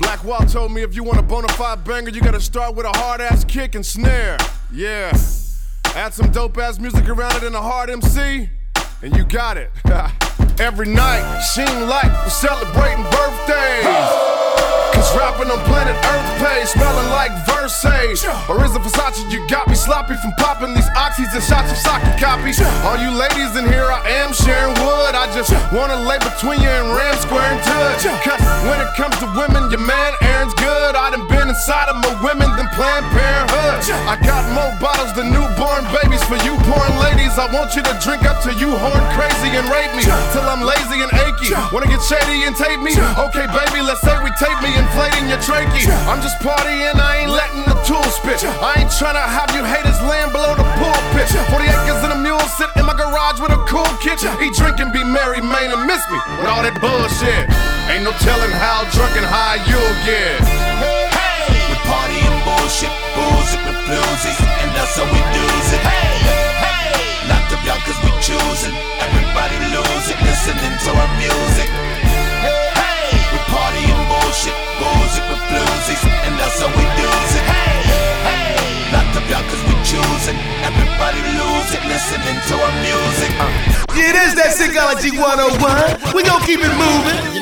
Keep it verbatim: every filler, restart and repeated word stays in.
Black Walt told me if you want a bona fide banger, you gotta start with a hard ass kick and snare. Yeah. Add some dope ass music around it and a hard M C, and you got it. Every night, seem like we're celebrating birthdays. Cause rapping on planet Earth pays, smelling like Versace. Or is it Versace? You got me sloppy from popping these oxys and shots of sake copies. All you ladies in here, I am sharing wood. I just wanna lay between you and Ram Square and Tud. Cause when it comes to women, your man Aaron's good. I done been inside of more women than Planned Parenthood. I got more bottles than newborn babies for you porn ladies. I want you to drink up till you horn crazy and rape me till I'm lazy and achy. Wanna get shady and tape me? Okay, baby, let's say we tape me, inflating your trachea. I'm just partying, I ain't letting the tools spit. I ain't tryna have you haters land below the pulpit. Forty acres and a mule sit in my garage with a cool kitchen. Eat, drink, and be merry, man, and miss me with all that bullshit. Ain't no telling how drunk and high you'll get. Hey, we party and bullshit, booze and the bluesies, and that's how we do it. Hey, hey, locked up y'all cause we choosing. Everybody losing, listening to our music. Hey, we party and bullshit, booze and the bluesies, and that's how we do it. Hey, hey, locked up y'all cause we choosing. Everybody losing, listening to our music. Yeah, it is that Psychology one oh one. We gon' keep it moving.